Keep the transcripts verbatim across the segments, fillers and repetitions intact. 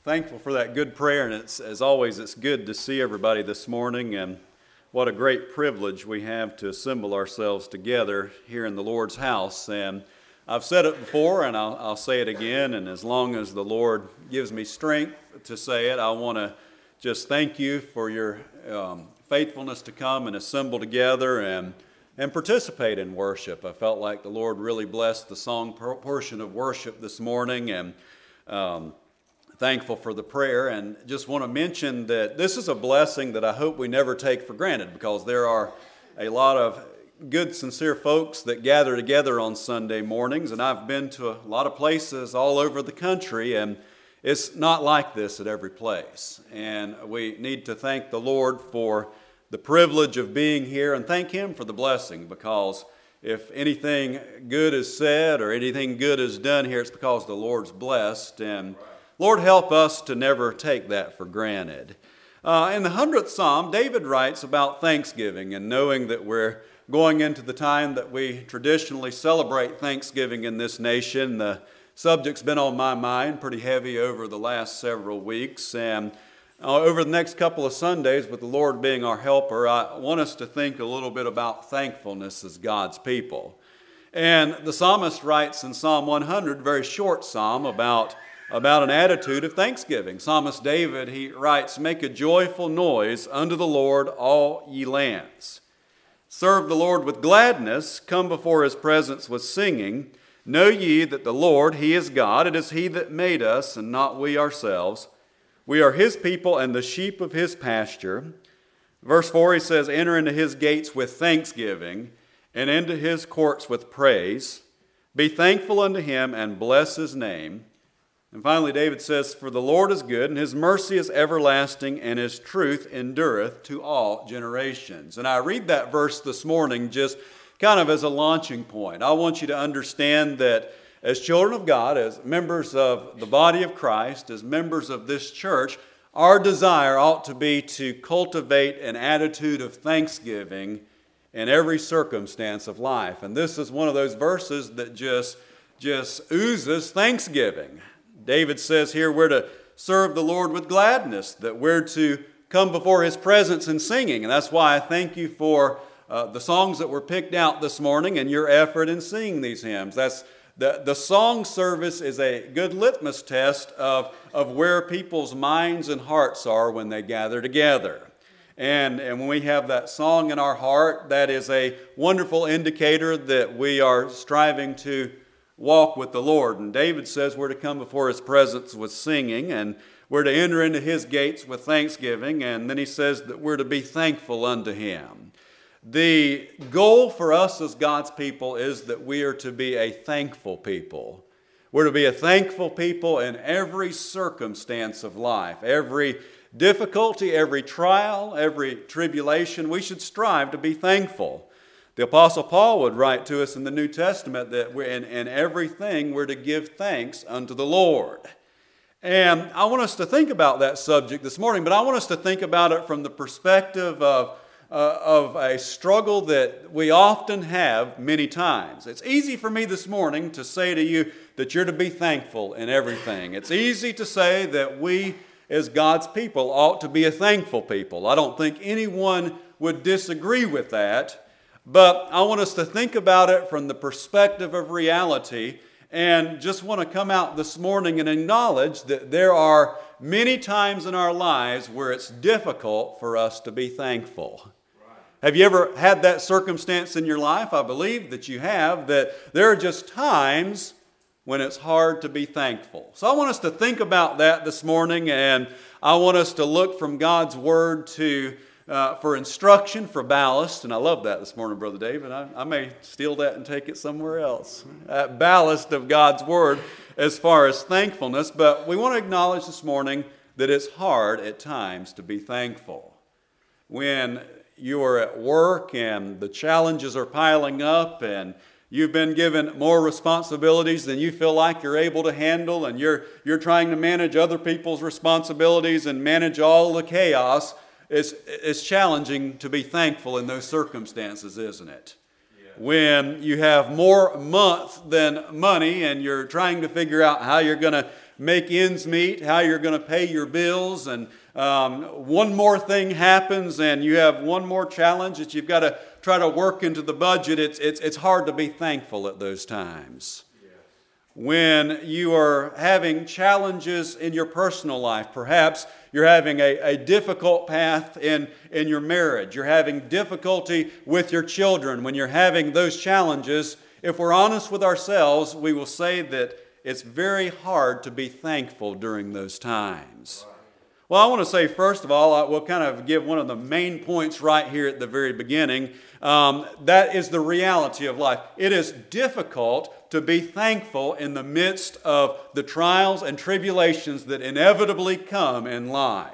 thankful for that good prayer, and it's, as always, it's good to see everybody this morning, and what a great privilege we have to assemble ourselves together here in the Lord's house. And I've said it before, and I'll, I'll say it again, and as long as the Lord gives me strength to say it, I want to just thank you for your um, faithfulness to come and assemble together and and participate in worship. I felt like the Lord really blessed the song portion of worship this morning, and um, thankful for the prayer, and just want to mention that this is a blessing that I hope we never take for granted, because there are a lot of good, sincere folks that gather together on Sunday mornings, and I've been to a lot of places all over the country, and it's not like this at every place. And we need to thank the Lord for the privilege of being here and thank Him for the blessing, because if anything good is said or anything good is done here, it's because the Lord's blessed, and Lord, help us to never take that for granted. Uh, in the hundredth Psalm, David writes about Thanksgiving, and knowing that we're going into the time that we traditionally celebrate Thanksgiving in this nation, the subject's been on my mind pretty heavy over the last several weeks, and uh, over the next couple of Sundays, with the Lord being our helper, I want us to think a little bit about thankfulness as God's people. And the psalmist writes in Psalm one hundred, very short psalm, about about an attitude of thanksgiving. Psalmist David, he writes, "Make a joyful noise unto the Lord, all ye lands. Serve the Lord with gladness, come before His presence with singing. Know ye that the Lord, He is God. It is He that made us, and not we ourselves. We are His people and the sheep of His pasture." Verse four, he says, "Enter into His gates with thanksgiving, and into His courts with praise. Be thankful unto Him, and bless His name." And finally, David says, "For the Lord is good, and His mercy is everlasting, and His truth endureth to all generations." And I read that verse this morning just kind of as a launching point. I want you to understand that as children of God, as members of the body of Christ, as members of this church, our desire ought to be to cultivate an attitude of thanksgiving in every circumstance of life. And this is one of those verses that just, just oozes thanksgiving. David says here we're to serve the Lord with gladness, that we're to come before His presence in singing. And that's why I thank you for uh, the songs that were picked out this morning and your effort in singing these hymns. That's the, the song service is a good litmus test of, of where people's minds and hearts are when they gather together. And, and when we have that song in our heart, that is a wonderful indicator that we are striving to walk with the Lord. And David says we're to come before His presence with singing, and we're to enter into His gates with thanksgiving, and then he says that we're to be thankful unto Him. The goal for us as God's people is that we are to be a thankful people. We're to be a thankful people in every circumstance of life, every difficulty, every trial, every tribulation. We should strive to be thankful. The Apostle Paul would write to us in the New Testament that we're in, in everything we're to give thanks unto the Lord. And I want us to think about that subject this morning, but I want us to think about it from the perspective of, uh, of a struggle that we often have many times. It's easy for me this morning to say to you that you're to be thankful in everything. It's easy to say that we as God's people ought to be a thankful people. I don't think anyone would disagree with that. But I want us to think about it from the perspective of reality, and just want to come out this morning and acknowledge that there are many times in our lives where it's difficult for us to be thankful. Right. Have you ever had that circumstance in your life? I believe that you have, that there are just times when it's hard to be thankful. So I want us to think about that this morning, and I want us to look from God's Word to Uh, for instruction, for ballast, and I love that this morning, Brother David. I, I may steal that and take it somewhere else. That ballast of God's Word as far as thankfulness, but we want to acknowledge this morning that it's hard at times to be thankful. When you are at work and the challenges are piling up and you've been given more responsibilities than you feel like you're able to handle, and you're, you're trying to manage other people's responsibilities and manage all the chaos, It's, it's challenging to be thankful in those circumstances, isn't it? Yeah. When you have more month than money and you're trying to figure out how you're going to make ends meet, how you're going to pay your bills, and um, one more thing happens and you have one more challenge that you've got to try to work into the budget, it's, it's, it's hard to be thankful at those times. When you are having challenges in your personal life, perhaps you're having a, a difficult path in, in your marriage, you're having difficulty with your children, when you're having those challenges, if we're honest with ourselves, we will say that it's very hard to be thankful during those times. Well, I want to say, first of all, I will kind of give one of the main points right here at the very beginning. Um, that is the reality of life. It is difficult to be thankful in the midst of the trials and tribulations that inevitably come in life.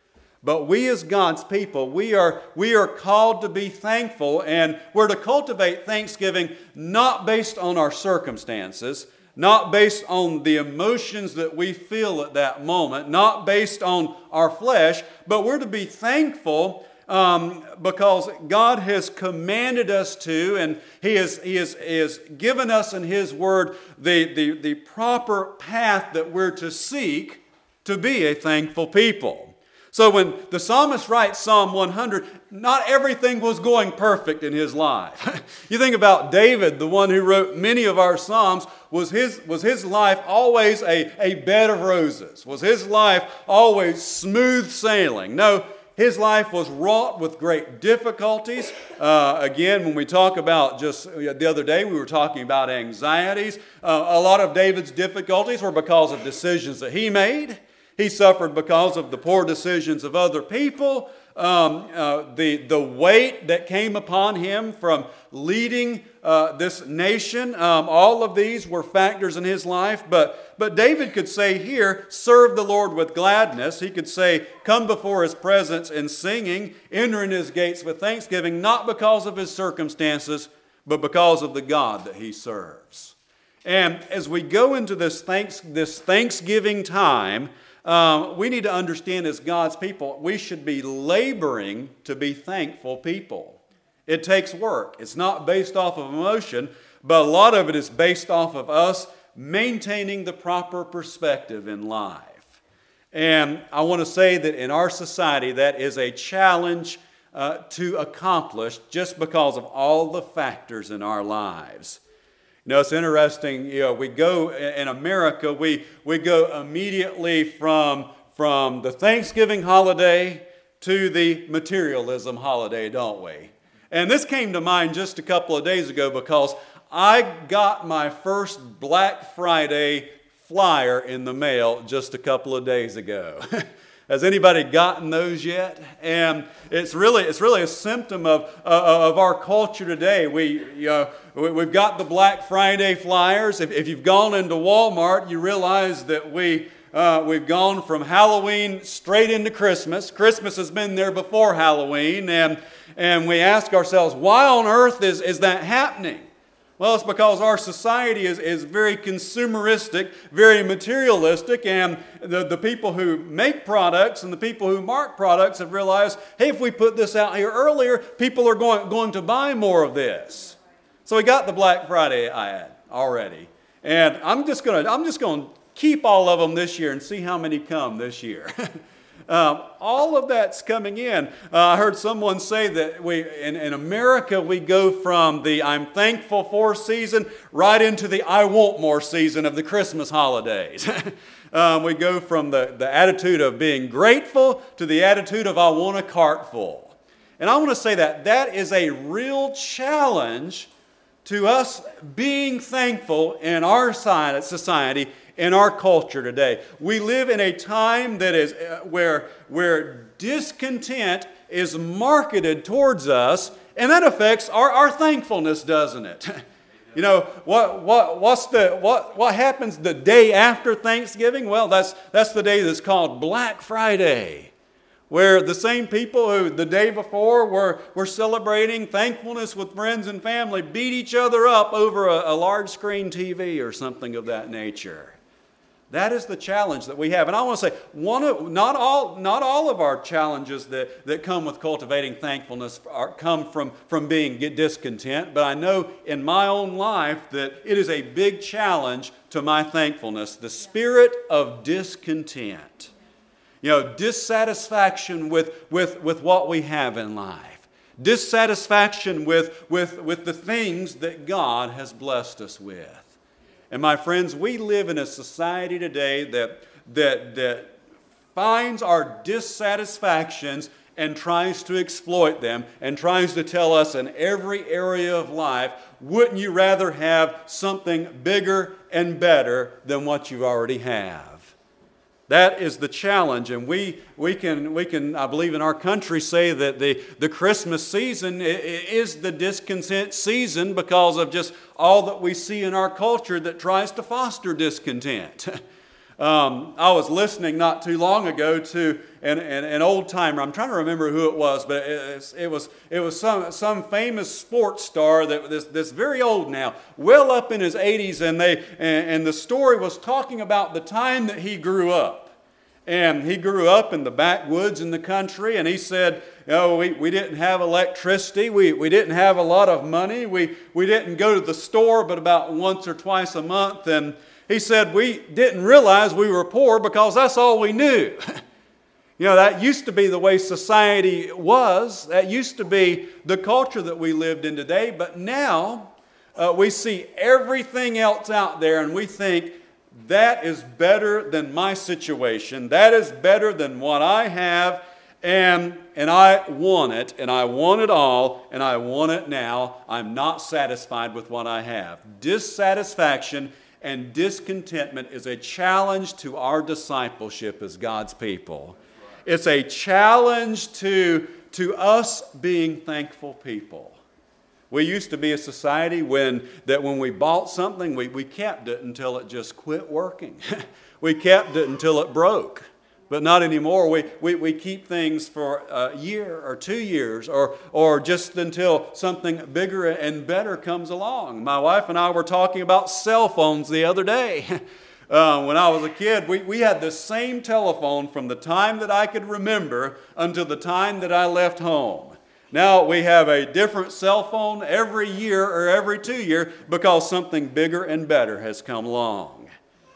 But we as God's people, we are, we are called to be thankful, and we're to cultivate thanksgiving not based on our circumstances, not based on the emotions that we feel at that moment, not based on our flesh, but we're to be thankful um, because God has commanded us to, and He has, he has, he has given us in His Word the, the, the proper path that we're to seek to be a thankful people. So when the psalmist writes Psalm one hundred, not everything was going perfect in his life. You think about David, the one who wrote many of our psalms, was his, was his life always a, a bed of roses? Was his life always smooth sailing? No, his life was wrought with great difficulties. Uh, again, when we talk about just the other day, we were talking about anxieties. Uh, a lot of David's difficulties were because of decisions that he made. He suffered because of the poor decisions of other people, um, uh, the, the weight that came upon him from leading uh, this nation. Um, all of these were factors in his life. But, but David could say here, serve the Lord with gladness. He could say, come before His presence in singing, enter in His gates with thanksgiving, not because of his circumstances, but because of the God that he serves. And as we go into this, thanks, this Thanksgiving time, Um, we need to understand as God's people, we should be laboring to be thankful people. It takes work. It's not based off of emotion, but a lot of it is based off of us maintaining the proper perspective in life. And I want to say that in our society, that is a challenge uh, to accomplish just because of all the factors in our lives. You know, it's interesting, you know, we go, in America, we, we go immediately from, from the Thanksgiving holiday to the materialism holiday, don't we? And this came to mind just a couple of days ago because I got my first Black Friday flyer in the mail just a couple of days ago. Has anybody gotten those yet? And it's really it's really a symptom of uh, of our culture today. We you know, we've got the Black Friday flyers. If, if you've gone into Walmart, you realize that we uh, we've gone from Halloween straight into Christmas. Christmas has been there before Halloween, and and we ask ourselves, why on earth is is that happening? Well, it's because our society is, is very consumeristic, very materialistic, and the, the people who make products and the people who market products have realized, hey, if we put this out here earlier, people are going, going to buy more of this. So we got the Black Friday ad already. And I'm just going to I'm just going to keep all of them this year and see how many come this year. Um, all of that's coming in. Uh, I heard someone say that we in, in America we go from the I'm thankful for season right into the I want more season of the Christmas holidays. um, we go from the, the attitude of being grateful to the attitude of I want a cart full. And I want to say that that is a real challenge to us being thankful in our side, society, in our culture today. We live in a time that is uh, where, where discontent is marketed towards us, and that affects our, our thankfulness, doesn't it? You know, what what what's the what what happens the day after Thanksgiving? Well, that's that's the day that's called Black Friday, where the same people who the day before were, were celebrating thankfulness with friends and family beat each other up over a, a large screen T V or something of that nature. That is the challenge that we have. And I want to say, one of, not all, not all of our challenges that, that come with cultivating thankfulness are, come from, from being discontent. But I know in my own life that it is a big challenge to my thankfulness. The spirit of discontent. You know, dissatisfaction with, with, with what we have in life. Dissatisfaction with, with, with the things that God has blessed us with. And my friends, we live in a society today that, that, that finds our dissatisfactions and tries to exploit them and tries to tell us in every area of life, wouldn't you rather have something bigger and better than what you already have? That is the challenge, and we we can, we can I believe in our country, say that the, the Christmas season is the discontent season because of just all that we see in our culture that tries to foster discontent. um, I was listening not too long ago to an, an, an old-timer. I'm trying to remember who it was, but it, it was it was some some famous sports star that this this very old now, well up in his eighties, and they and, and the story was talking about the time that he grew up. And he grew up in the backwoods in the country, and he said, you know, we, we didn't have electricity, we, we didn't have a lot of money, we, we didn't go to the store but about once or twice a month, and he said we didn't realize we were poor because that's all we knew. You know, that used to be the way society was, that used to be the culture that we lived in today, but now uh, we see everything else out there and we think, that is better than my situation. That is better than what I have. And, and I want it. And I want it all. And I want it now. I'm not satisfied with what I have. Dissatisfaction and discontentment is a challenge to our discipleship as God's people. It's a challenge to, to us being thankful people. We used to be a society when that when we bought something, we, we kept it until it just quit working. We kept it until it broke. But not anymore. We, we, we keep things for a year or two years or, or just until something bigger and better comes along. My wife and I were talking about cell phones the other day. Uh, when I was a kid, we, we had the same telephone from the time that I could remember until the time that I left home. Now we have a different cell phone every year or every two years because something bigger and better has come along.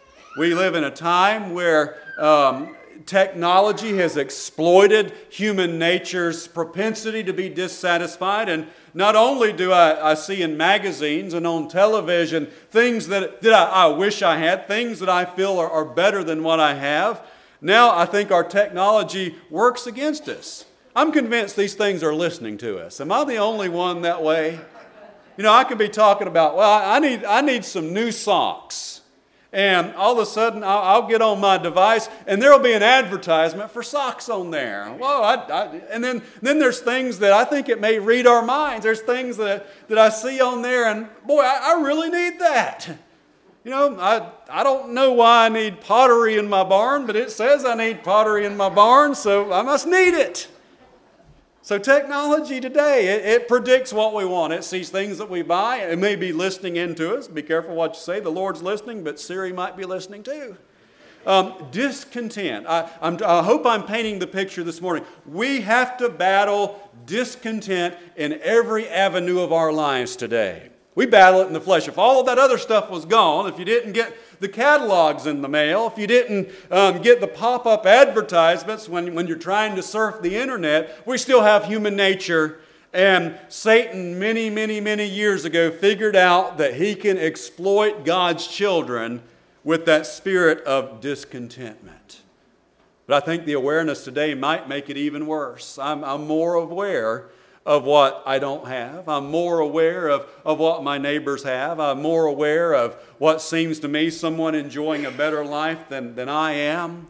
We live in a time where um, technology has exploited human nature's propensity to be dissatisfied. And not only do I, I see in magazines and on television things that, that I, I wish I had, things that I feel are, are better than what I have, now I think our technology works against us. I'm convinced these things are listening to us. Am I the only one that way? You know, I could be talking about, well, I need I need some new socks. And all of a sudden, I'll, I'll get on my device, and there will be an advertisement for socks on there. Whoa, I, I, and then, then there's things that I think it may read our minds. There's things that, that I see on there, and boy, I, I really need that. You know, I, I don't know why I need pottery in my barn, but it says I need pottery in my barn, so I must need it. So technology today, it, it predicts what we want. It sees things that we buy. It may be listening into us. Be careful what you say. The Lord's listening, but Siri might be listening too. Um, discontent. I, I'm, I hope I'm painting the picture this morning. We have to battle discontent in every avenue of our lives today. We battle it in the flesh. If all of that other stuff was gone, if you didn't get the catalogs in the mail, if you didn't um, get the pop-up advertisements when, when you're trying to surf the internet, we still have human nature. And Satan, many, many, many years ago, figured out that he can exploit God's children with that spirit of discontentment. But I think the awareness today might make it even worse. I'm, I'm more aware of what I don't have. I'm more aware of, of what my neighbors have. I'm more aware of what seems to me someone enjoying a better life than, than I am.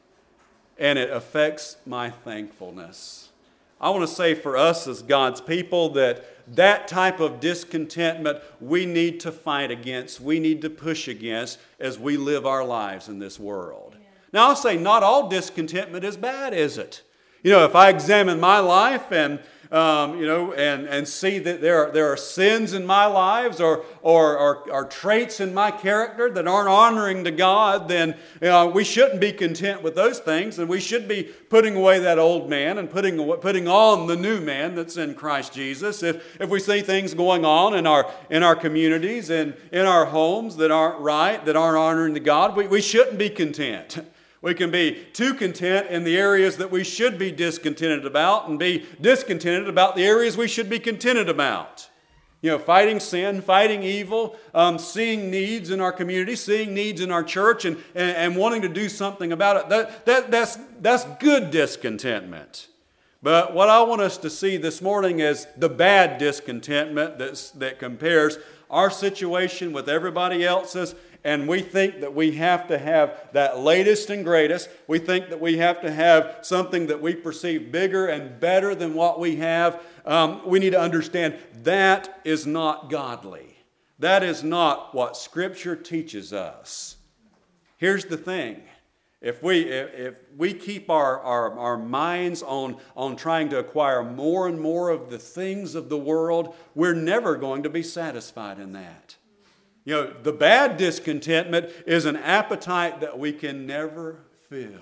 And it affects my thankfulness. I want to say for us as God's people that that type of discontentment we need to fight against, we need to push against as we live our lives in this world. Yeah. Now I'll say not all discontentment is bad, is it? You know, if I examine my life and Um, you know, and, and see that there are, there are sins in my lives or, or, or, or traits in my character that aren't honoring to God, then you know, we shouldn't be content with those things, and we should be putting away that old man and putting, putting on the new man that's in Christ Jesus. If, if we see things going on in our, in our communities and in our homes that aren't right, that aren't honoring to God, we, we shouldn't be content. We can be too content in the areas that we should be discontented about and be discontented about the areas we should be contented about. You know, fighting sin, fighting evil, um, seeing needs in our community, seeing needs in our church and, and, and wanting to do something about it. That, that, that's, that's good discontentment. But what I want us to see this morning is the bad discontentment that's, that compares our situation with everybody else's. And we think that we have to have that latest and greatest. We think that we have to have something that we perceive bigger and better than what we have. Um, we need to understand that is not godly. That is not what Scripture teaches us. Here's the thing. If we, if, if we keep our, our, our minds on, on trying to acquire more and more of the things of the world, we're never going to be satisfied in that. You know, the bad discontentment is an appetite that we can never fill.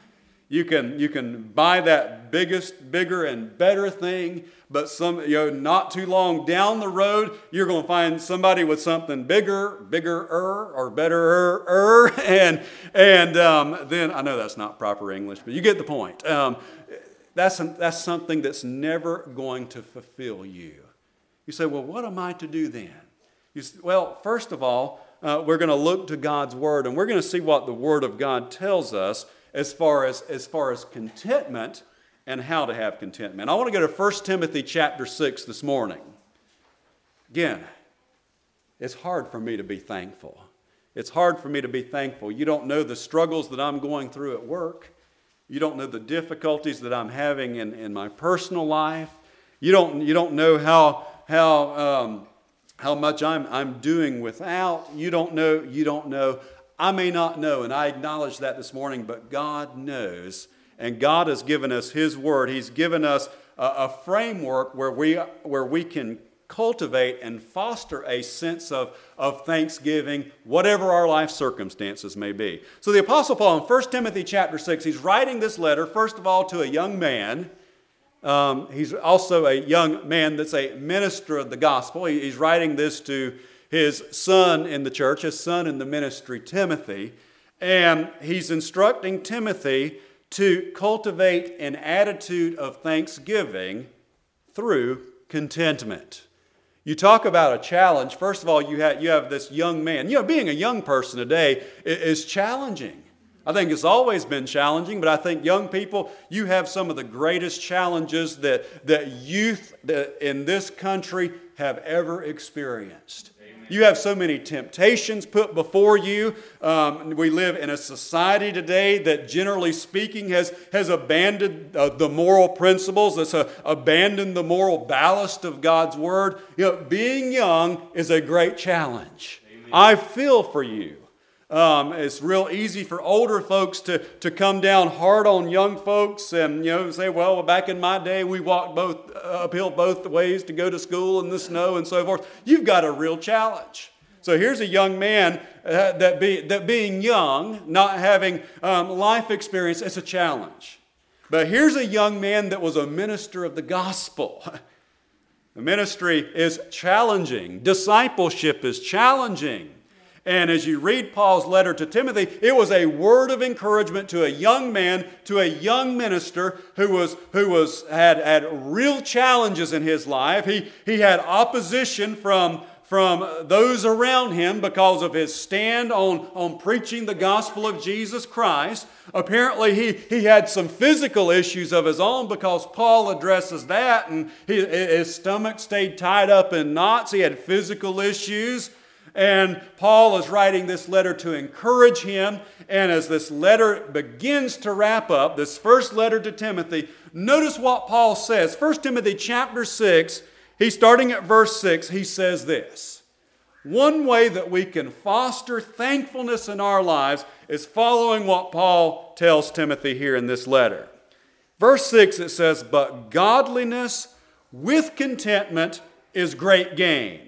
You can, you can buy that biggest, bigger, and better thing, but some, you know, not too long down the road, you're going to find somebody with something bigger, bigger-er, or better-er, and, and um, then, I know that's not proper English, but you get the point. Um, that's, that's something that's never going to fulfill you. You say, well, what am I to do then? You say, well, first of all, uh, we're going to look to God's Word, and we're going to see what the Word of God tells us as far as, as far as contentment and how to have contentment. I want to go to First Timothy chapter six this morning. Again, it's hard for me to be thankful. It's hard for me to be thankful. You don't know the struggles that I'm going through at work. You don't know the difficulties that I'm having in, in my personal life. You don't, you don't know how, how, um, how much I'm, I'm doing without. You don't know, you don't know. I may not know, and I acknowledge that this morning, but God knows. And God has given us His Word. He's given us a, a framework where we, where we can cultivate and foster a sense of, of thanksgiving, whatever our life circumstances may be. So the Apostle Paul in First Timothy chapter six, he's writing this letter, first of all, to a young man. Um, he's also a young man that's a minister of the gospel. He, he's writing this to his son in the church, his son in the ministry, Timothy. And he's instructing Timothy to cultivate an attitude of thanksgiving through contentment. You talk about a challenge. First of all, you have, you have this young man. You know, being a young person today is challenging. I think it's always been challenging, but I think young people, you have some of the greatest challenges that, that youth in this country have ever experienced. You have so many temptations put before you. Um, we live in a society today that, generally speaking, has, has abandoned uh, the moral principles, that's uh, abandoned the moral ballast of God's Word. You know, being young is a great challenge. Amen. I feel for you. Um, it's real easy for older folks to, to come down hard on young folks and, you know, say, well, back in my day, we walked both uh, uphill both ways to go to school in the snow and so forth. You've got a real challenge. So here's a young man uh, that, be, that being young, not having um, life experience, it's a challenge. But here's a young man that was a minister of the gospel. The ministry is challenging. Discipleship is challenging. And as you read Paul's letter to Timothy, it was a word of encouragement to a young man, to a young minister who was who was had, had real challenges in his life. He, he had opposition from, from those around him because of his stand on, on preaching the gospel of Jesus Christ. Apparently, he, he had some physical issues of his own because Paul addresses that, and he, his stomach stayed tied up in knots. He had physical issues. And Paul is writing this letter to encourage him. And as this letter begins to wrap up, this first letter to Timothy, notice what Paul says. First Timothy chapter six, he's starting at verse six, he says this. One way that we can foster thankfulness in our lives is following what Paul tells Timothy here in this letter. Verse six, it says, but godliness with contentment is great gain.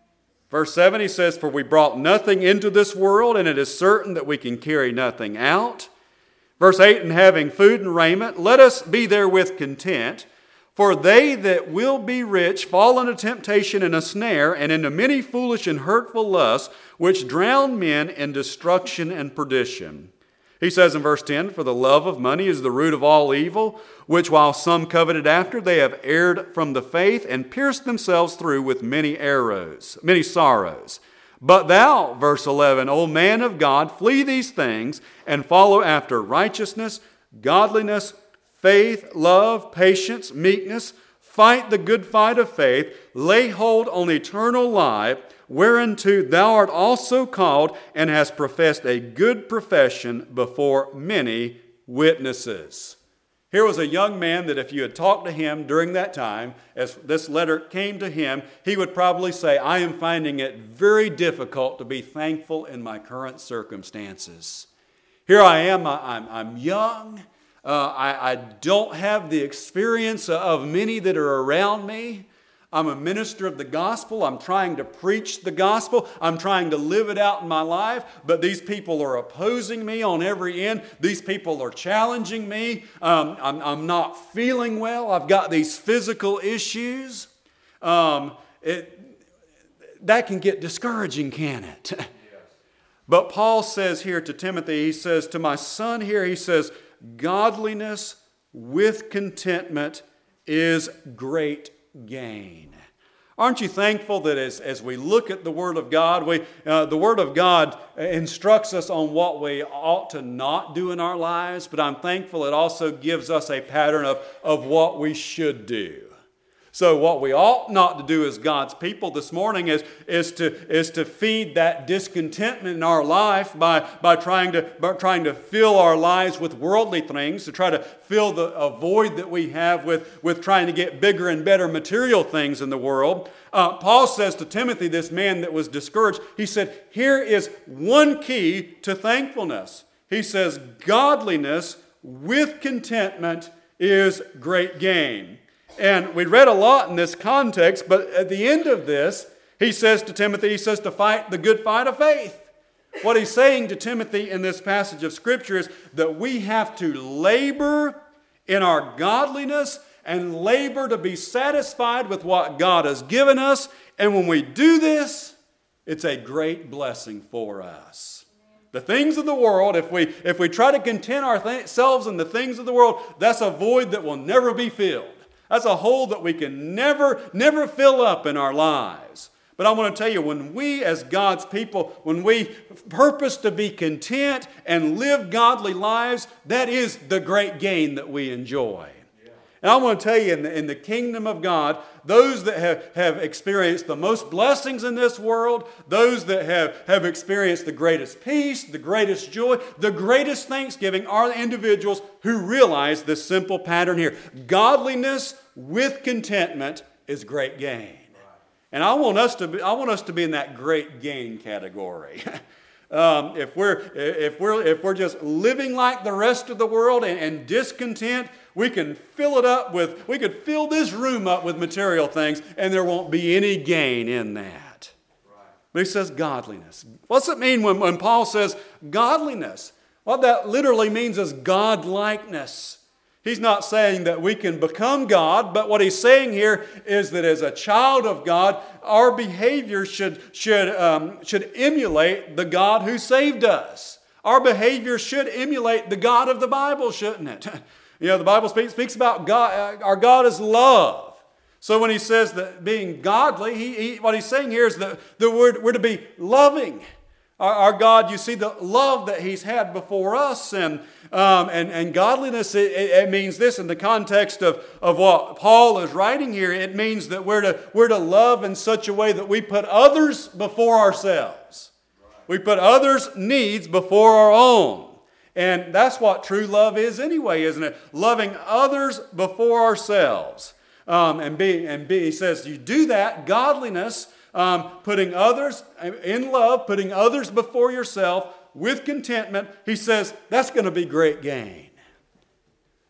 Verse seven, he says, for we brought nothing into this world, and it is certain that we can carry nothing out. Verse eight, and having food and raiment, let us be therewith content. For they that will be rich fall into temptation and a snare, and into many foolish and hurtful lusts, which drown men in destruction and perdition. He says in verse ten, for the love of money is the root of all evil, which while some coveted after, they have erred from the faith and pierced themselves through with many arrows, many sorrows. But thou, verse eleven, O man of God, flee these things and follow after righteousness, godliness, faith, love, patience, meekness. Fight the good fight of faith. Lay hold on eternal life, whereunto thou art also called, and hast professed a good profession before many witnesses. Here was a young man that if you had talked to him during that time, as this letter came to him, he would probably say, I am finding it very difficult to be thankful in my current circumstances. Here I am, I, I'm, I'm young, uh, I, I don't have the experience of many that are around me. I'm a minister of the gospel. I'm trying to preach the gospel. I'm trying to live it out in my life. But these people are opposing me on every end. These people are challenging me. Um, I'm, I'm not feeling well. I've got these physical issues. Um, it, that can get discouraging, can it? Yes. But Paul says here to Timothy, he says, to my son here, he says, godliness with contentment is great gain. Aren't you thankful that as, as we look at the Word of God, we, uh, the Word of God instructs us on what we ought to not do in our lives, but I'm thankful it also gives us a pattern of, of what we should do. So what we ought not to do as God's people this morning is, is, to, is to feed that discontentment in our life by, by, trying to, by trying to fill our lives with worldly things, to try to fill the a void that we have with, with trying to get bigger and better material things in the world. Uh, Paul says to Timothy, this man that was discouraged, he said, here is one key to thankfulness. He says, godliness with contentment is great gain. And we read a lot in this context, but at the end of this, he says to Timothy, he says to fight the good fight of faith. What he's saying to Timothy in this passage of Scripture is that we have to labor in our godliness and labor to be satisfied with what God has given us. And when we do this, it's a great blessing for us. The things of the world, if we, if we try to content ourselves in the things of the world, that's a void that will never be filled. That's a hole that we can never, never fill up in our lives. But I want to tell you, when we as God's people, when we purpose to be content and live godly lives, that is the great gain that we enjoy. Yeah. And I want to tell you, in the, in the kingdom of God, those that have, have experienced the most blessings in this world, those that have, have experienced the greatest peace, the greatest joy, the greatest thanksgiving are the individuals who realize this simple pattern here. Godliness with contentment is great gain. And I want us to be, I want us to be in that great gain category. um, if we're if we're if we're just living like the rest of the world and, and discontent, we can fill it up with we could fill this room up with material things, and there won't be any gain in that. Right. But he says godliness. What's it mean when, when Paul says godliness? What that literally means is God-likeness. He's not saying that we can become God, but what he's saying here is that as a child of God, our behavior should, should, um, should emulate the God who saved us. Our behavior should emulate the God of the Bible, shouldn't it? You know, the Bible speaks, speaks about God, our God is love. So when he says that being godly, he, he, what he's saying here is that the word, we're to be loving. Our, our God, you see the love that he's had before us, and Um, and, and godliness, it, it means this in the context of, of what Paul is writing here. It means that we're to, we're to love in such a way that we put others before ourselves. Right. We put others' needs before our own. And that's what true love is anyway, isn't it? Loving others before ourselves. Um, and, be, and be, he says, you do that, godliness, um, putting others in love, putting others before yourself, with contentment, he says, that's going to be great gain.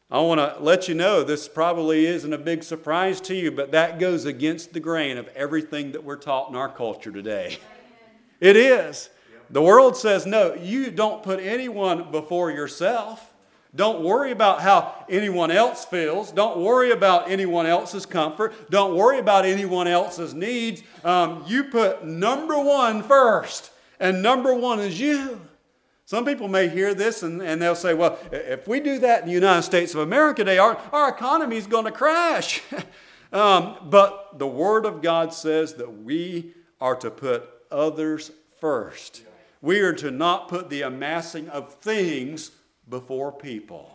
I want to let you know this probably isn't a big surprise to you, but that goes against the grain of everything that we're taught in our culture today. It is. The world says, no, you don't put anyone before yourself. Don't worry about how anyone else feels. Don't worry about anyone else's comfort. Don't worry about anyone else's needs. Um, you put number one first, and number one is you. Some people may hear this and, and they'll say, well, if we do that in the United States of America today, our, our economy is going to crash. um, but the Word of God says that we are to put others first. We are to not put the amassing of things before people.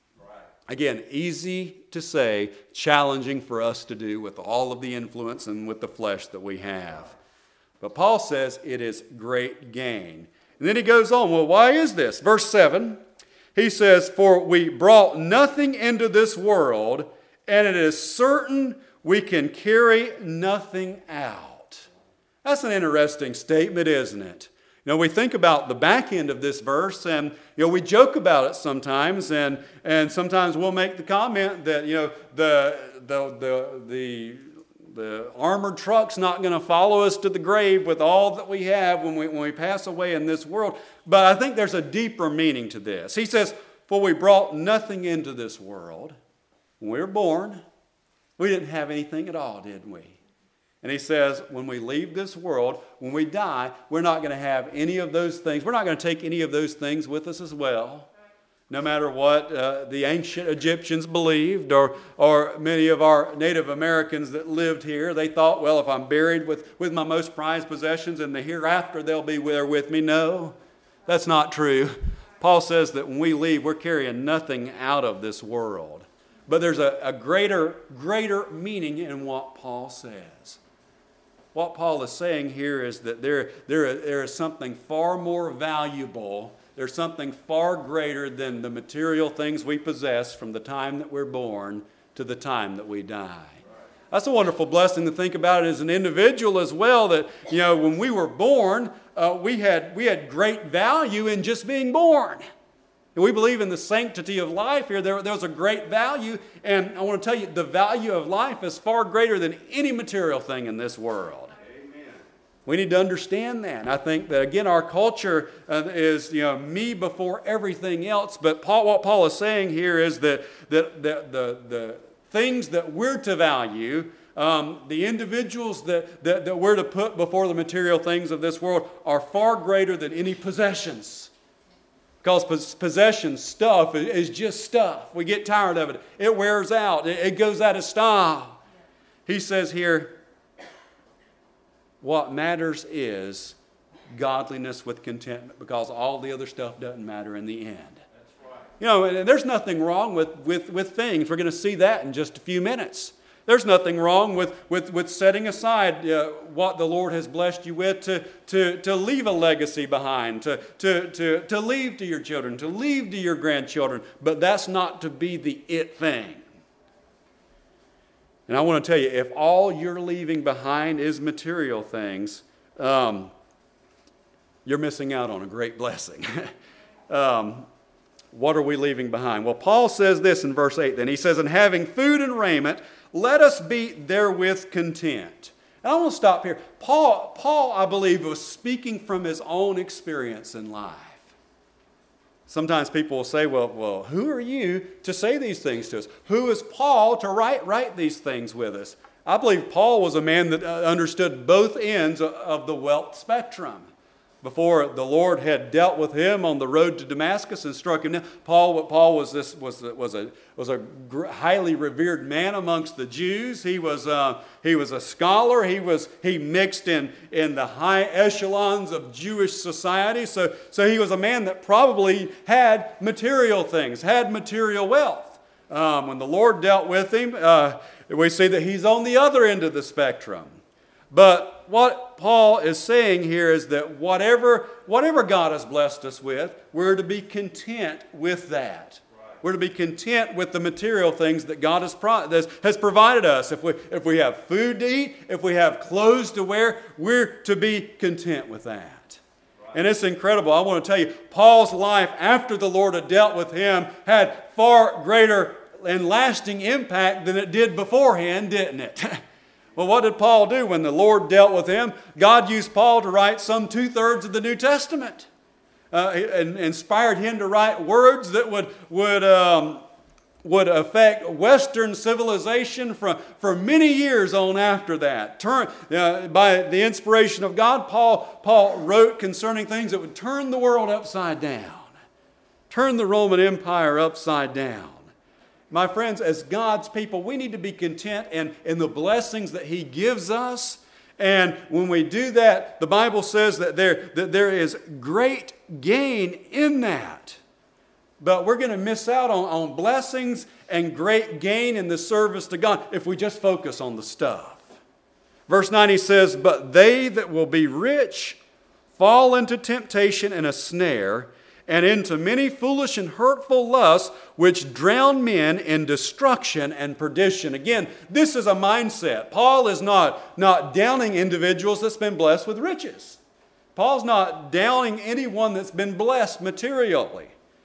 Again, easy to say, challenging for us to do with all of the influence and with the flesh that we have. But Paul says it is great gain. And then he goes on, well, why is this? Verse seven, he says, for we brought nothing into this world, and it is certain we can carry nothing out. That's an interesting statement, isn't it? You know, we think about the back end of this verse, and you know, we joke about it sometimes, and and sometimes we'll make the comment that you know the the the the, the armored truck's not going to follow us to the grave with all that we have when we when we pass away in this world. But I think there's a deeper meaning to this. He says, "For we brought nothing into this world. When we were born, we didn't have anything at all, did we?" And he says, when we leave this world, when we die, we're not going to have any of those things. We're not going to take any of those things with us as well. No matter what uh, the ancient Egyptians believed, or or many of our Native Americans that lived here, they thought, well, if I'm buried with, with my most prized possessions in the hereafter, they'll be there with me. No, that's not true. Paul says that when we leave, we're carrying nothing out of this world. But there's a, a greater, greater meaning in what Paul says. What Paul is saying here is that there, there, there is something far more valuable, there's something far greater than the material things we possess from the time that we're born to the time that we die. That's a wonderful blessing to think about as an individual as well, that, you know, when we were born, uh, we had, we had great value in just being born. And we believe in the sanctity of life here. There, there's a great value. And I want to tell you, the value of life is far greater than any material thing in this world. Amen. We need to understand that. And I think that, again, our culture uh, is, you know, me before everything else. But Paul, what Paul is saying here is that, that, that the, the things that we're to value, um, the individuals that, that, that we're to put before the material things of this world are far greater than any possessions. Because possession stuff is just stuff. We get tired of it. It wears out. It goes out of style. He says here, what matters is godliness with contentment, because all the other stuff doesn't matter in the end. That's right. You know, and there's nothing wrong with, with, with things. We're going to see that in just a few minutes. There's nothing wrong with, with, with setting aside uh, what the Lord has blessed you with to, to, to leave a legacy behind, to, to, to, to leave to your children, to leave to your grandchildren. But that's not to be the it thing. And I want to tell you, if all you're leaving behind is material things, um, you're missing out on a great blessing. um, what are we leaving behind? Well, Paul says this in verse eight then. He says, and having food and raiment, let us be therewith content. And I want to stop here. Paul, Paul, I believe, was speaking from his own experience in life. Sometimes people will say, well, well, who are you to say these things to us? Who is Paul to write, write these things with us? I believe Paul was a man that understood both ends of the wealth spectrum. Before the Lord had dealt with him on the road to Damascus and struck him down, Paul, Paul was this was was a was a highly revered man amongst the Jews. He was uh, he was a scholar. He was he mixed in in the high echelons of Jewish society. So so he was a man that probably had material things, had material wealth. Um, when the Lord dealt with him, uh, we see that he's on the other end of the spectrum. But what Paul is saying here is that whatever, whatever God has blessed us with, we're to be content with that. Right. We're to be content with the material things that God has, pro- has provided us. If we, if we have food to eat, if we have clothes to wear, we're to be content with that. Right. And it's incredible. I want to tell you, Paul's life after the Lord had dealt with him had far greater and lasting impact than it did beforehand, didn't it? Well, what did Paul do when the Lord dealt with him? God used Paul to write some two-thirds of the New Testament. Uh, and inspired him to write words that would would um, would affect Western civilization for, for many years on after that. Turn, uh, by the inspiration of God, Paul, Paul wrote concerning things that would turn the world upside down, turn the Roman Empire upside down. My friends, as God's people, we need to be content in, in the blessings that He gives us. And when we do that, the Bible says that there, that there is great gain in that. But we're going to miss out on, on blessings and great gain in the service to God if we just focus on the stuff. Verse nine, he says, "But they that will be rich fall into temptation and a snare, and into many foolish and hurtful lusts, which drown men in destruction and perdition." Again, this is a mindset. Paul is not, not downing individuals that's been blessed with riches. Paul's not downing anyone that's been blessed materially.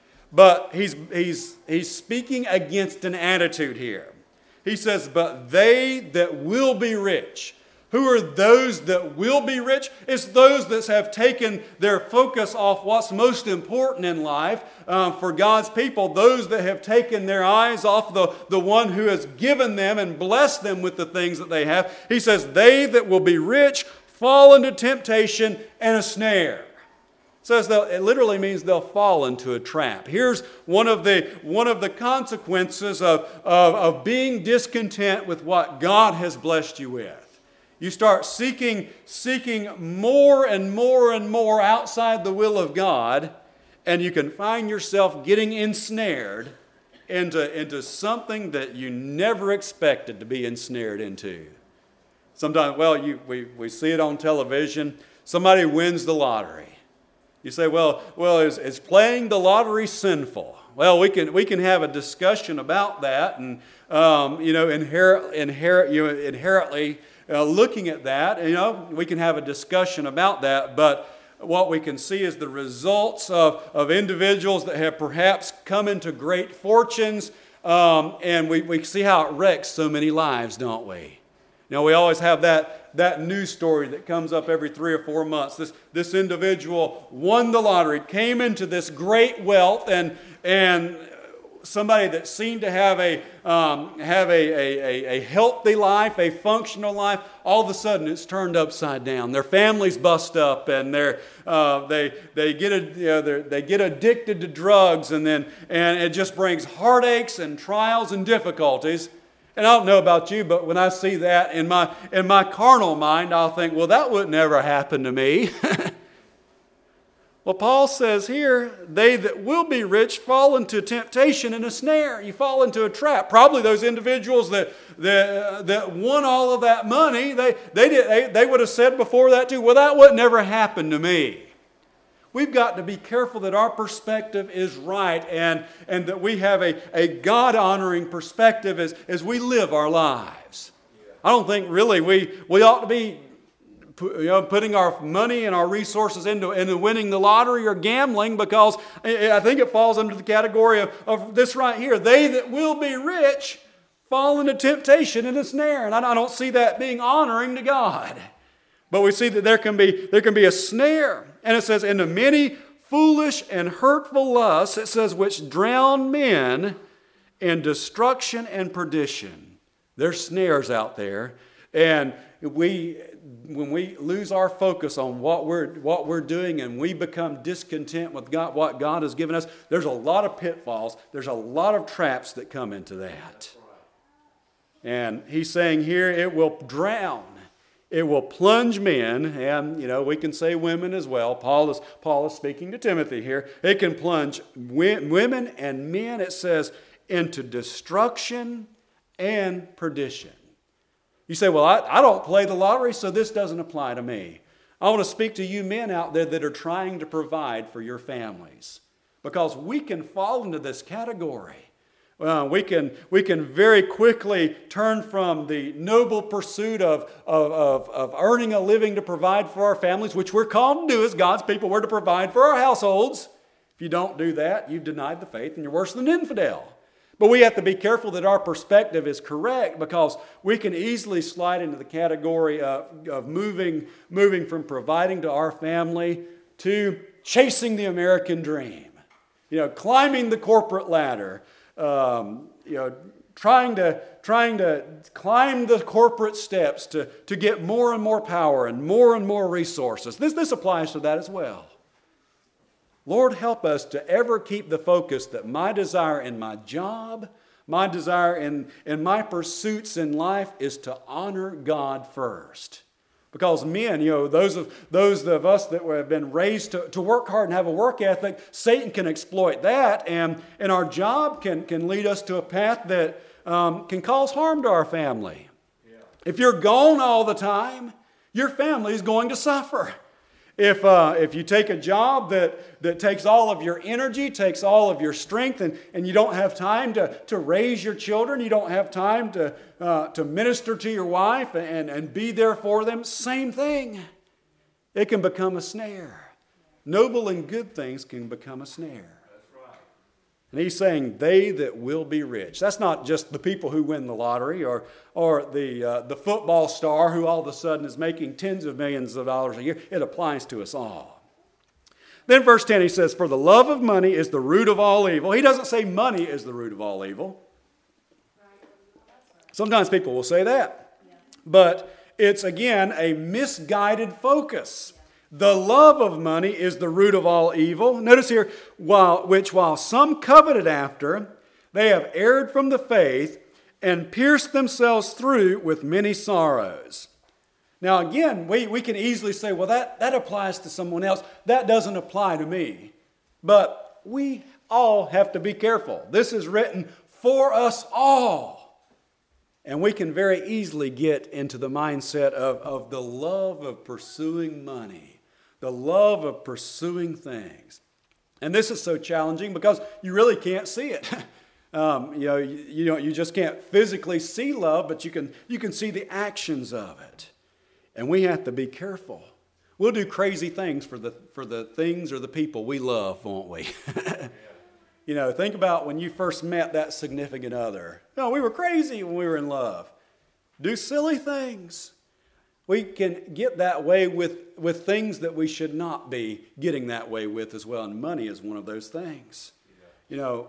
But he's, he's, he's speaking against an attitude here. He says, "But they that will be rich." Who are those that will be rich? It's those that have taken their focus off what's most important in life uh, for God's people. Those that have taken their eyes off the, the one who has given them and blessed them with the things that they have. He says, "They that will be rich fall into temptation and a snare." It says they'll, it literally means they'll fall into a trap. Here's one of the, one of the consequences of, of, of being discontent with what God has blessed you with. You start seeking, seeking more and more and more outside the will of God, and you can find yourself getting ensnared into, into something that you never expected to be ensnared into. Sometimes, well, you, we, we see it on television. Somebody wins the lottery. You say, well, well, is, is playing the lottery sinful? Well, we can we can have a discussion about that, and um, you know, inherit, inherit, you know, inherently. Uh, looking at that, you know, we can have a discussion about that, but what we can see is the results of, of individuals that have perhaps come into great fortunes, um, and we, we see how it wrecks so many lives, don't we? You know, we always have that, that news story that comes up every three or four months. This, this individual won the lottery, came into this great wealth, and, and somebody that seemed to have a um, have a, a, a healthy life, a functional life, all of a sudden it's turned upside down. Their families bust up, and they're uh, they they get a, you know, they get addicted to drugs, and then and it just brings heartaches and trials and difficulties. And I don't know about you, but when I see that in my in my carnal mind, I'll think, well, that would never happen to me. Well, Paul says here, they that will be rich fall into temptation and a snare. You fall into a trap. Probably those individuals that that, that won all of that money, they, they, did, they, they would have said before that too, well, that would never happen to me. We've got to be careful that our perspective is right, and, and that we have a, a God-honoring perspective as, as we live our lives. I don't think really we, we ought to be You know, putting our money and our resources into, into winning the lottery or gambling, because I think it falls under the category of, of this right here. They that will be rich fall into temptation and a snare. And I don't see that being honoring to God. But we see that there can be, there can be a snare. And it says, into many foolish and hurtful lusts, it says, which drown men in destruction and perdition. There's snares out there. And we... when we lose our focus on what we're what we're doing and we become discontent with God, what God has given us, there's a lot of pitfalls. There's a lot of traps that come into that. And he's saying here, it will drown. It will plunge men, and you know we can say women as well. Paul is Paul is speaking to Timothy here. It can plunge women and men, it says, into destruction and perdition. You say, well, I, I don't play the lottery, so this doesn't apply to me. I want to speak to you men out there that are trying to provide for your families, because we can fall into this category. Uh, we can we can very quickly turn from the noble pursuit of, of, of, of earning a living to provide for our families, which we're called to do as God's people. We're to provide for our households. If you don't do that, you've denied the faith and you're worse than an infidel. But we have to be careful that our perspective is correct, because we can easily slide into the category of, of moving, moving from providing to our family to chasing the American dream. You know, climbing the corporate ladder, um, you know, trying to, trying to climb the corporate steps to, to get more and more power and more and more resources. This, this applies to that as well. Lord, help us to ever keep the focus that my desire in my job, my desire in, in my pursuits in life is to honor God first. Because men, you know, those of those of us that have been raised to, to work hard and have a work ethic, Satan can exploit that, and, and our job can, can lead us to a path that um, can cause harm to our family. Yeah. If you're gone all the time, your family is going to suffer. If uh, if you take a job that, that takes all of your energy, takes all of your strength, and, and you don't have time to, to raise your children, you don't have time to, uh, to minister to your wife and, and be there for them, same thing. It can become a snare. Noble and good things can become a snare. And he's saying, they that will be rich. That's not just the people who win the lottery or, or the, uh, the football star who all of a sudden is making tens of millions of dollars a year. It applies to us all. Then verse ten, he says, for the love of money is the root of all evil. He doesn't say money is the root of all evil. Sometimes people will say that. But it's, again, a misguided focus. The love of money is the root of all evil. Notice here, while, which while some coveted after, they have erred from the faith and pierced themselves through with many sorrows. Now again, we, we can easily say, well, that, that applies to someone else. That doesn't apply to me. But we all have to be careful. This is written for us all. And we can very easily get into the mindset of, of the love of pursuing money. The love of pursuing things. And this is so challenging because you really can't see it. um, you know, you, you know, you just can't physically see love, but you can, you can see the actions of it. And we have to be careful. We'll do crazy things for the, for the things or the people we love, won't we? You know, think about when you first met that significant other. No, we were crazy when we were in love. Do silly things. We can get that way with, with things that we should not be getting that way with as well. And money is one of those things. Yeah. You know,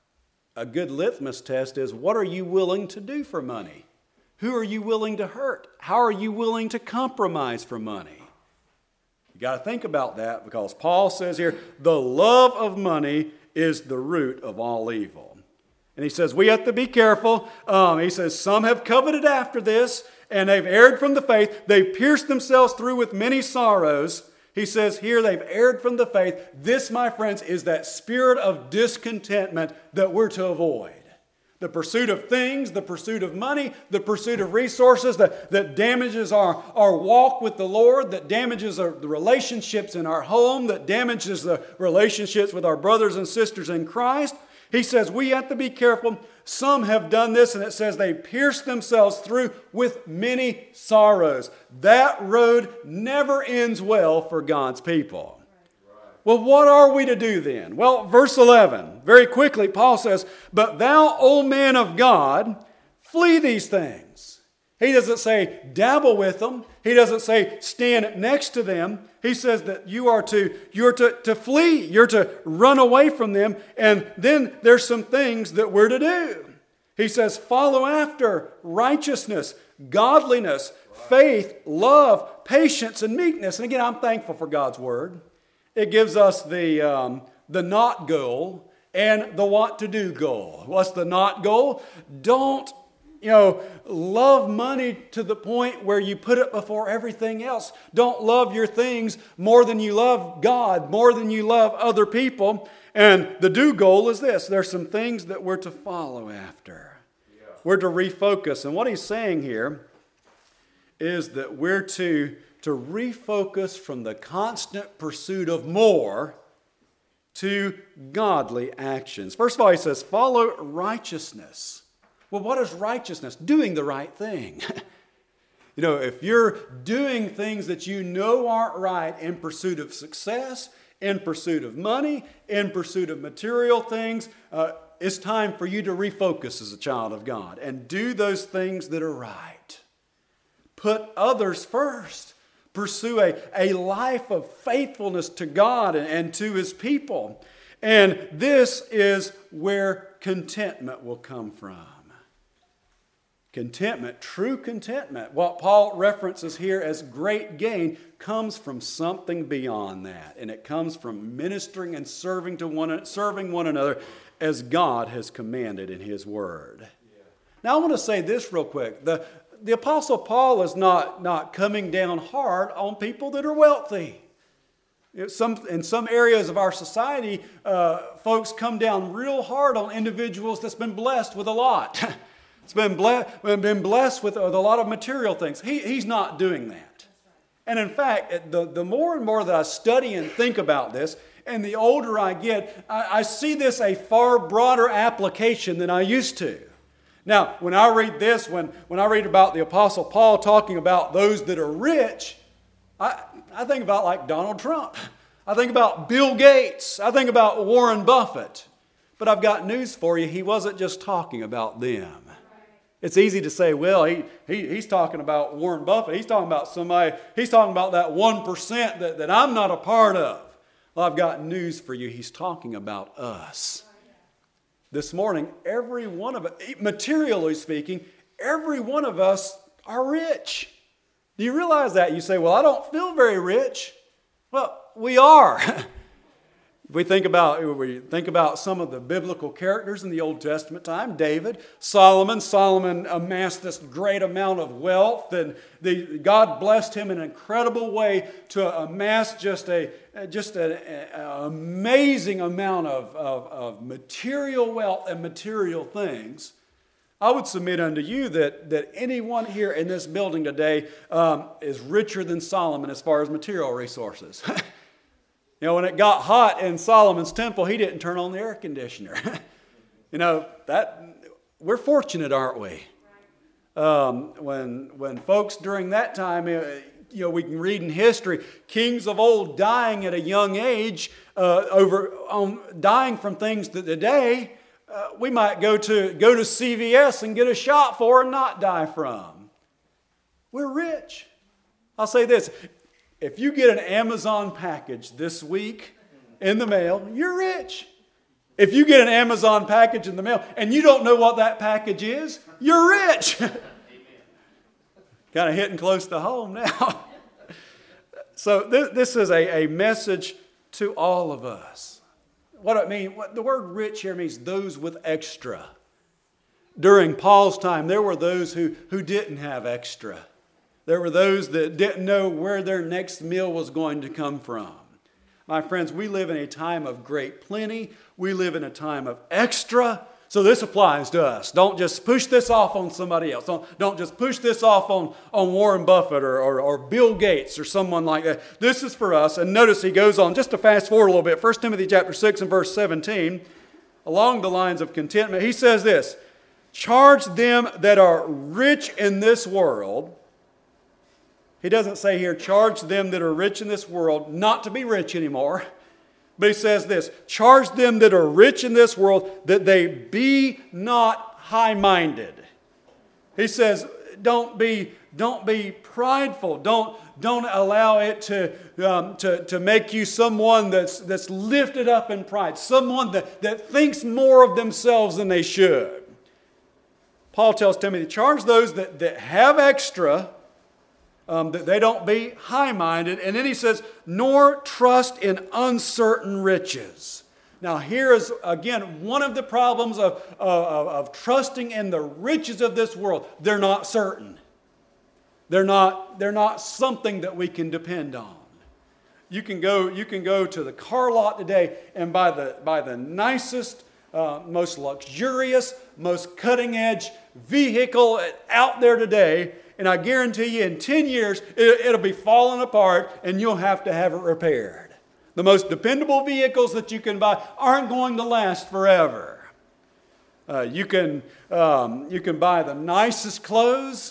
a good litmus test is, what are you willing to do for money? Who are you willing to hurt? How are you willing to compromise for money? You got to think about that, because Paul says here, the love of money is the root of all evil. And he says we have to be careful. Um, he says some have coveted after this, and they've erred from the faith. They've pierced themselves through with many sorrows. He says here they've erred from the faith. This, my friends, is that spirit of discontentment that we're to avoid. The pursuit of things, the pursuit of money, the pursuit of resources that, that damages our, our walk with the Lord, that damages our, the relationships in our home, that damages the relationships with our brothers and sisters in Christ. He says we have to be careful. Some have done this, and it says they pierced themselves through with many sorrows. That road never ends well for God's people. Well, what are we to do then? Well, verse eleven, very quickly, Paul says, but thou, O man of God, flee these things. He doesn't say dabble with them. He doesn't say stand next to them. He says that you are to, you're to, to flee. You're to run away from them. And then there's some things that we're to do. He says follow after righteousness, godliness, faith, love, patience, and meekness. And again, I'm thankful for God's word. It gives us the, um, the not goal and the what to do goal. What's the not goal? Don't, you know, love money to the point where you put it before everything else. Don't love your things more than you love God, more than you love other people. And the do goal is this. There's some things that we're to follow after. Yeah. We're to refocus. And what he's saying here is that we're to to refocus from the constant pursuit of more to godly actions. First of all, he says, follow righteousness. Well, what is righteousness? Doing the right thing. You know, if you're doing things that you know aren't right in pursuit of success, in pursuit of money, in pursuit of material things, uh, it's time for you to refocus as a child of God and do those things that are right. Put others first. Pursue a, a life of faithfulness to God and, and to His people. And this is where contentment will come from. Contentment, true contentment, what Paul references here as great gain, comes from something beyond that. And it comes from ministering and serving to one, serving one another as God has commanded in His Word. Yeah. Now I want to say this real quick. The, the Apostle Paul is not, not coming down hard on people that are wealthy. Some, in some areas of our society, uh, folks come down real hard on individuals that's been blessed with a lot. It's been, ble- been blessed with, with a lot of material things. He, he's not doing that. And in fact, the, the more and more that I study and think about this, and the older I get, I, I see this a far broader application than I used to. Now, when I read this, when, when I read about the Apostle Paul talking about those that are rich, I, I think about like Donald Trump. I think about Bill Gates. I think about Warren Buffett. But I've got news for you. He wasn't just talking about them. It's easy to say, well, he, he he's talking about Warren Buffett. He's talking about somebody, he's talking about that one percent that, that I'm not a part of. Well, I've got news for you. He's talking about us. This morning, every one of us, materially speaking, every one of us are rich. Do you realize that? You say, well, I don't feel very rich. Well, we are. We think about we think about some of the biblical characters in the Old Testament time. David, Solomon. Solomon amassed this great amount of wealth, and the, God blessed him in an incredible way to amass just a just an amazing amount of, of, of material wealth and material things. I would submit unto you that, that anyone here in this building today um, is richer than Solomon as far as material resources. You know, when it got hot in Solomon's temple, he didn't turn on the air conditioner. You know, that we're fortunate, aren't we? Um, when when folks during that time, uh, you know, we can read in history, kings of old dying at a young age, uh, over um, dying from things that today uh, we might go to go to C V S and get a shot for and not die from. We're rich. I'll say this. If you get an Amazon package this week in the mail, you're rich. If you get an Amazon package in the mail and you don't know what that package is, you're rich. Kind of hitting close to home now. So this, this is a, a message to all of us. What I mean, what the word rich here means those with extra. During Paul's time, there were those who, who didn't have extra. There were those that didn't know where their next meal was going to come from. My friends, we live in a time of great plenty. We live in a time of extra. So this applies to us. Don't just push this off on somebody else. Don't, don't just push this off on, on Warren Buffett or, or, or Bill Gates or someone like that. This is for us. And notice he goes on, just to fast forward a little bit, First Timothy chapter six and verse seventeen, along the lines of contentment. He says this, charge them that are rich in this world. He doesn't say here, charge them that are rich in this world not to be rich anymore. But he says this, charge them that are rich in this world that they be not high-minded. He says, don't be, don't be prideful. Don't, don't allow it to, um, to, to make you someone that's, that's lifted up in pride, someone that, that thinks more of themselves than they should. Paul tells Timothy, charge those that, that have extra, Um, that they don't be high-minded. And then he says, nor trust in uncertain riches. Now here is, again, one of the problems of, of, of trusting in the riches of this world. They're not certain. They're not, they're not something that we can depend on. You can go, you can go to the car lot today and buy the, buy the nicest, uh, most luxurious, most cutting-edge vehicle out there today. And I guarantee you in ten years, it, it'll be falling apart and you'll have to have it repaired. The most dependable vehicles that you can buy aren't going to last forever. Uh, you can, um, you can buy the nicest clothes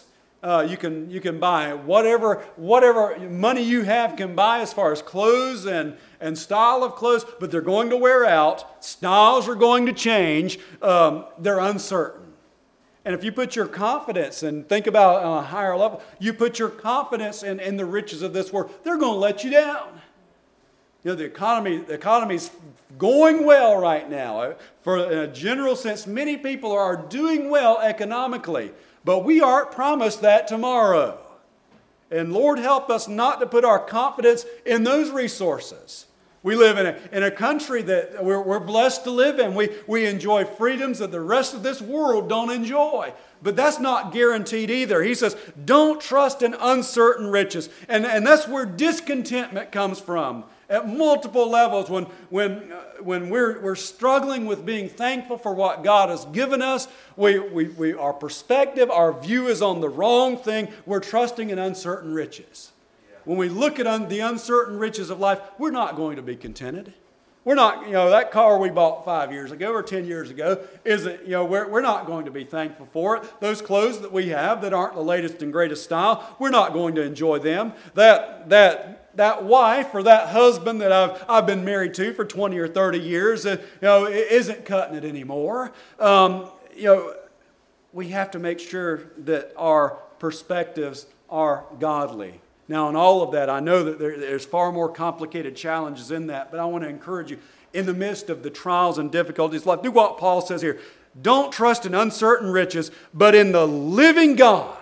Uh, you can you can buy whatever whatever money you have can buy as far as clothes and, and style of clothes, but they're going to wear out. Styles are going to change. Um, they're uncertain. And if you put your confidence and think about on a higher level, you put your confidence in, in the riches of this world, they're going to let you down. You know, the economy the economy's going well right now. For in a general sense, many people are doing well economically. But we aren't promised that tomorrow. And Lord, help us not to put our confidence in those resources. We live in a, in a country that we're, we're blessed to live in. We, we enjoy freedoms that the rest of this world don't enjoy. But that's not guaranteed either. He says, don't trust in uncertain riches. And, and that's where discontentment comes from. At multiple levels, when, when, uh, when we're, we're struggling with being thankful for what God has given us, we, we, we, our perspective, our view is on the wrong thing. We're trusting in uncertain riches. Yeah. When we look at un, the uncertain riches of life, we're not going to be contented. We're not, you know, that car we bought five years ago or ten years ago isn't, you know, we're, we're not going to be thankful for it. Those clothes that we have that aren't the latest and greatest style, we're not going to enjoy them. That, that, That wife or that husband that I've, I've been married to for twenty or thirty years, uh, you know, isn't cutting it anymore. Um, you know, we have to make sure that our perspectives are godly. Now, in all of that, I know that there, there's far more complicated challenges in that, but I want to encourage you, in the midst of the trials and difficulties of life, do what Paul says here. Don't trust in uncertain riches, but in the living God.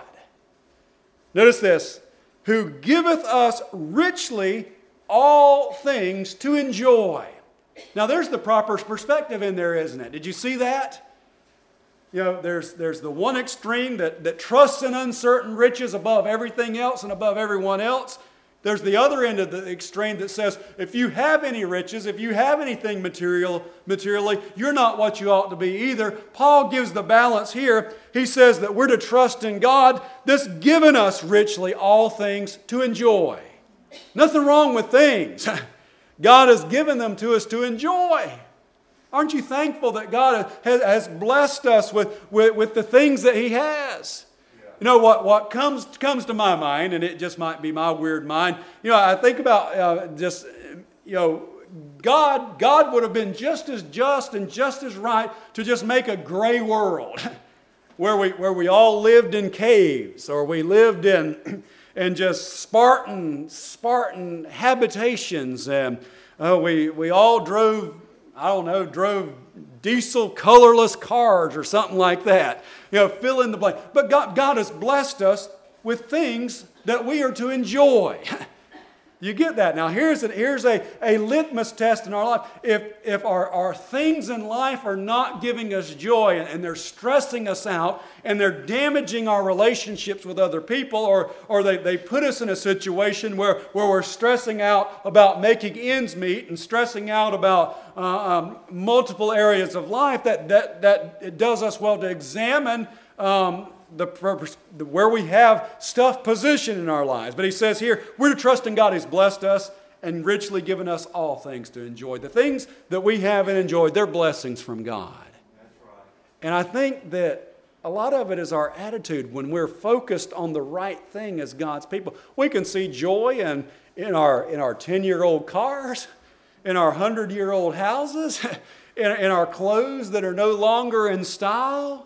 Notice this. Who giveth us richly all things to enjoy. Now there's the proper perspective in there, isn't it? Did you see that? You know, there's, there's the one extreme that, that trusts in uncertain riches above everything else and above everyone else. There's the other end of the extreme that says, if you have any riches, if you have anything material, materially, you're not what you ought to be either. Paul gives the balance here. He says that we're to trust in God that's given us richly all things to enjoy. Nothing wrong with things. God has given them to us to enjoy. Aren't you thankful that God has, has blessed us with, with, with the things that He has? You know, what, what comes comes to my mind, and it just might be my weird mind, you know, I think about uh, just, you know, God, God would have been just as just and just as right to just make a gray world where we where we all lived in caves, or we lived in, in just Spartan, Spartan habitations, and uh, we, we all drove, I don't know, drove diesel colorless cars or something like that. You know, fill in the blank. But God, God has blessed us with things that we are to enjoy. You get that? Now here's, a, here's a, a litmus test in our life. If, if our, our things in life are not giving us joy, and, and they're stressing us out, and they're damaging our relationships with other people, or, or they, they put us in a situation where, where we're stressing out about making ends meet and stressing out about uh, um, multiple areas of life, that, that, that it does us well to examine um, The, where we have stuff positioned in our lives. But he says here, we're to trust in God. He's blessed us and richly given us all things to enjoy. The things that we have and enjoyed, they're blessings from God. That's right. And I think that a lot of it is our attitude when we're focused on the right thing as God's people. We can see joy in, in our in our ten-year-old cars, in our hundred-year-old houses, in, in our clothes that are no longer in style.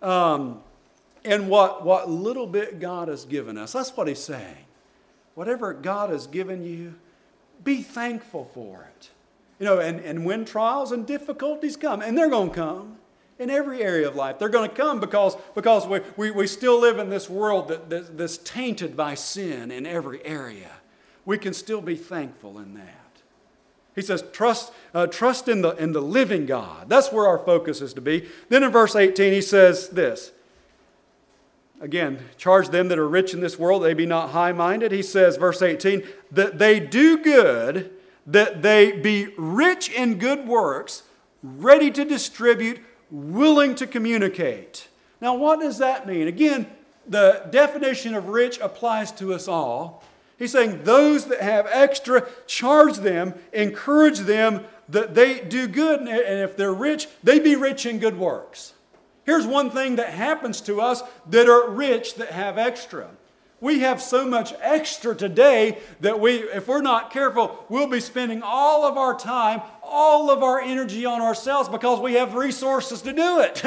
Um, And what, what little bit God has given us. That's what he's saying. Whatever God has given you, be thankful for it. You know, and, and when trials and difficulties come, and they're going to come in every area of life. They're going to come because, because we, we, we still live in this world that, that, that's tainted by sin in every area. We can still be thankful in that. He says, trust, uh, trust in the, in the living God. That's where our focus is to be. Then in verse eighteen, he says this. Again, charge them that are rich in this world, they be not high-minded. He says, verse eighteen, that they do good, that they be rich in good works, ready to distribute, willing to communicate. Now, what does that mean? Again, the definition of rich applies to us all. He's saying those that have extra, charge them, encourage them that they do good, and if they're rich, they be rich in good works. Here's one thing that happens to us that are rich that have extra. We have so much extra today that we, if we're not careful, we'll be spending all of our time, all of our energy on ourselves because we have resources to do it.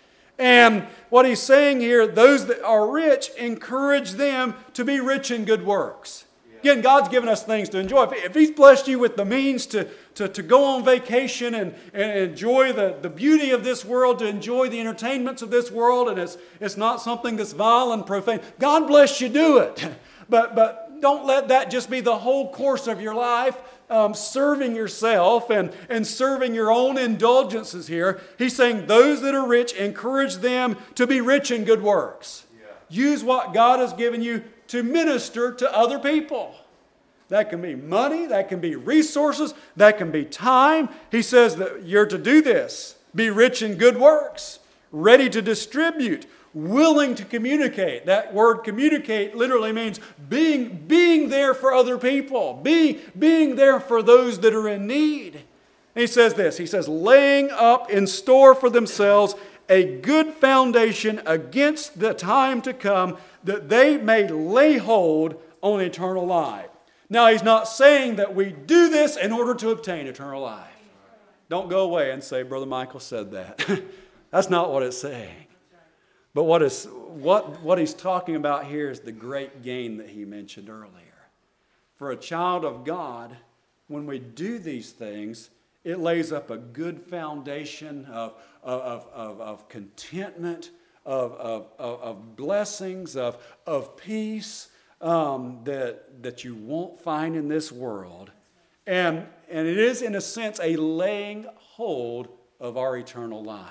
And what he's saying here, those that are rich, encourage them to be rich in good works. Again, God's given us things to enjoy. If, if He's blessed you with the means to, to, to go on vacation and, and enjoy the, the beauty of this world, to enjoy the entertainments of this world, and it's, it's not something that's vile and profane, God bless you, do it. But, but don't let that just be the whole course of your life, um, serving yourself and, and serving your own indulgences here. He's saying those that are rich, encourage them to be rich in good works. Yeah. Use what God has given you to minister to other people. That can be money, that can be resources, that can be time. He says that you're to do this. Be rich in good works, ready to distribute, willing to communicate. That word communicate literally means being, being there for other people, be, being there for those that are in need. And he says this, he says, laying up in store for themselves a good foundation against the time to come, that they may lay hold on eternal life. Now, he's not saying that we do this in order to obtain eternal life. Don't go away and say, Brother Michael said that. That's not what it's saying. But what, is, what, what he's talking about here is the great gain that he mentioned earlier. For a child of God, when we do these things, it lays up a good foundation of, of, of, of contentment, of, of, of blessings, of, of peace um, that, that you won't find in this world. And, and it is, in a sense, a laying hold of our eternal life.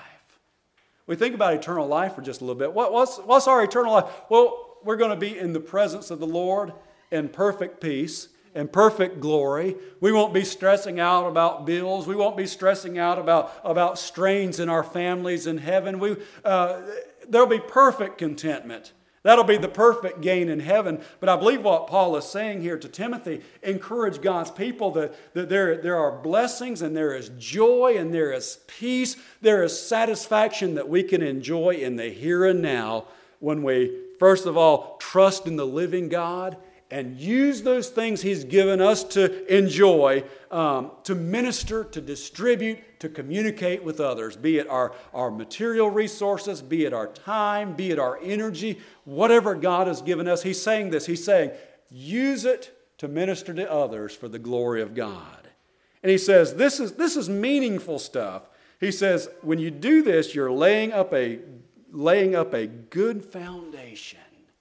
We think about eternal life for just a little bit. What, what's, what's our eternal life? Well, we're going to be in the presence of the Lord in perfect peace and perfect glory. We won't be stressing out about bills. We won't be stressing out about, about strains in our families in heaven. We, uh, there'll be perfect contentment. That'll be the perfect gain in heaven. But I believe what Paul is saying here to Timothy, encourage God's people that, that there, there are blessings and there is joy and there is peace. There is satisfaction that we can enjoy in the here and now when we, first of all, trust in the living God and use those things He's given us to enjoy, um, to minister, to distribute, to communicate with others, be it our, our material resources, be it our time, be it our energy, whatever God has given us. He's saying this. He's saying, use it to minister to others for the glory of God. And he says, this is, this is meaningful stuff. He says, when you do this, you're laying up a, laying up a good foundation.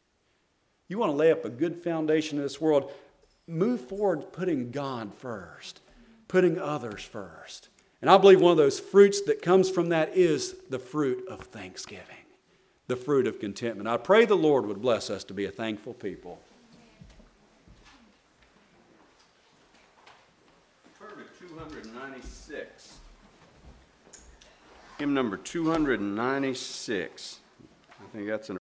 You want to lay up a good foundation in this world, move forward putting God first, putting others first. And I believe one of those fruits that comes from that is the fruit of thanksgiving, the fruit of contentment. I pray the Lord would bless us to be a thankful people. Turn to two ninety-six. Hymn number two ninety-six. I think that's an